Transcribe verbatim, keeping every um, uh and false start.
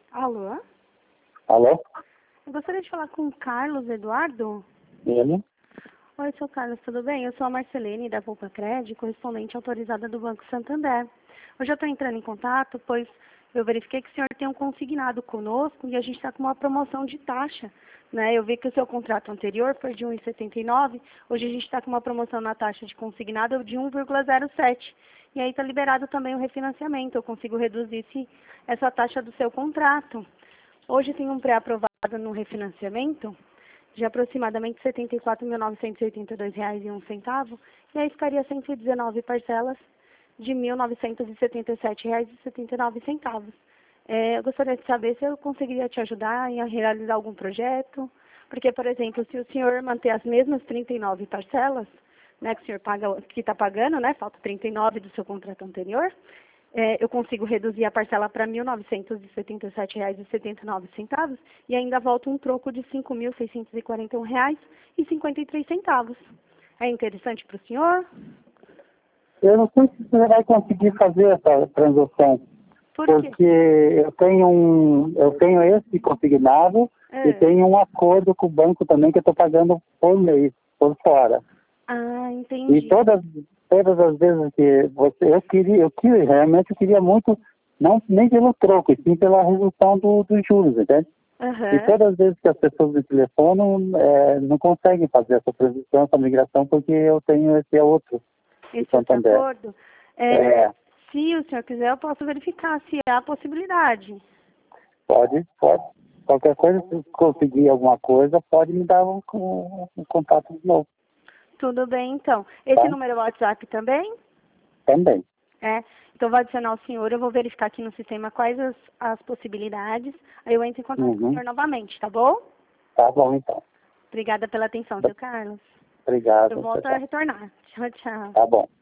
Alô? Alô? Eu gostaria de falar com o Carlos Eduardo. Ele? Oi, seu Carlos, tudo bem? Eu sou a Marcelene da Poupa Cred, correspondente autorizada do Banco Santander. Hoje eu estou entrando em contato, pois eu verifiquei que o senhor tem um consignado conosco e a gente está com uma promoção de taxa, né? Eu vi que o seu contrato anterior foi de um vírgula setenta e nove, hoje a gente está com uma promoção na taxa de consignado de um vírgula zero sete. E aí está liberado também o refinanciamento, eu consigo reduzir esse, essa taxa do seu contrato. Hoje tem um pré-aprovado no refinanciamento de aproximadamente setenta e quatro mil novecentos e oitenta e dois reais e um centavo, e aí ficaria cento e dezenove parcelas de mil novecentos e setenta e sete reais e setenta e nove centavos. É, eu gostaria de saber se eu conseguiria te ajudar em realizar algum projeto, porque, por exemplo, se o senhor manter as mesmas trinta e nove parcelas, né, que o senhor paga, que está pagando, né, falta trinta e nove do seu contrato anterior, é, eu consigo reduzir a parcela para mil novecentos e setenta e sete reais e setenta e nove centavos e ainda volta um troco de cinco mil seiscentos e quarenta e um reais e cinquenta e três centavos. É interessante para o senhor? Eu não sei se você vai conseguir fazer essa transação, Por quê? porque eu tenho um, eu tenho esse consignado É. e tenho um acordo com o banco também que eu estou pagando por mês, por fora. Ah, entendi. E todas, todas as vezes que você, eu queria, eu queria, realmente eu queria muito, não nem pelo troco, e sim pela redução do, dos juros, entende? Aham. E todas as vezes que as pessoas me telefonam, é, não conseguem fazer essa transição, essa migração, porque eu tenho esse outro de Esse outro Santander. acordo? É, É, se o senhor quiser, eu posso verificar se há possibilidade. pode, pode. Qualquer coisa, se conseguir alguma coisa, pode me dar um, um, um contato de novo, Tudo bem, então. Esse tá? número é o WhatsApp também? Também. É. Então, vou adicionar o senhor, eu vou verificar aqui no sistema quais as, as possibilidades. Aí eu entro em contato com o Uhum. senhor novamente, tá bom? Tá bom, então. Obrigada pela atenção, seu Carlos. Obrigado. Eu Tchau, volto a tchau. retornar. Tchau, tchau. Tá bom.